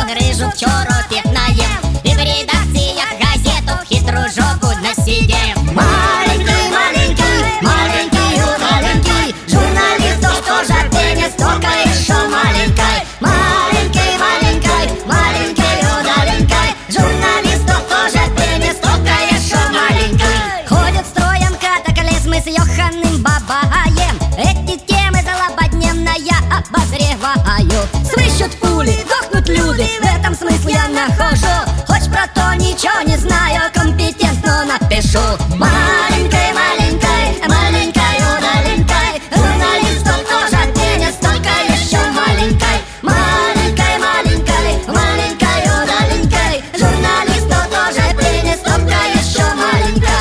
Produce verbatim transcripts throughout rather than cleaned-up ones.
грижу вчора пятнаем, и в редакциях газету хитрую жопу насидим. Маленький, маленький, маленький, маленький, журналистов тоже пенис, только еще маленький. Маленький, маленький, маленький, удаленький, журналистов тоже пенис, только еще маленький. Ходят строем катаклизмы с Йоханным Бабаем, эти темы злободневно я обозреваю. Свищут пули, дохнут люди, в этом смысл я нахожу. Хоть про то ничего не знаю, компетентно напишу. Маленький, маленький, маленький, удаленький, журналистов тоже пенис, только еще маленький. Маленький, маленький, маленький, удаленький, журналистов тоже пенис, только еще маленький.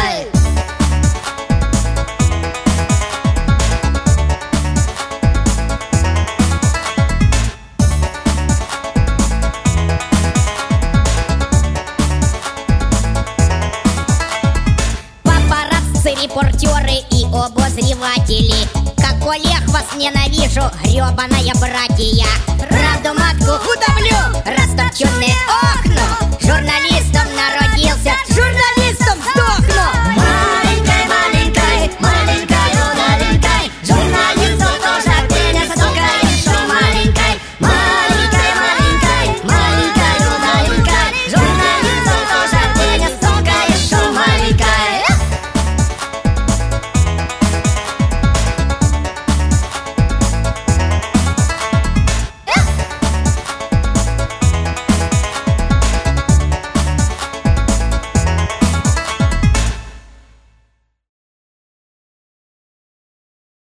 Репортеры и обозреватели, как Олег вас ненавижу, гребаная братья. Правду матку удавлю, растопченные окна, журналисты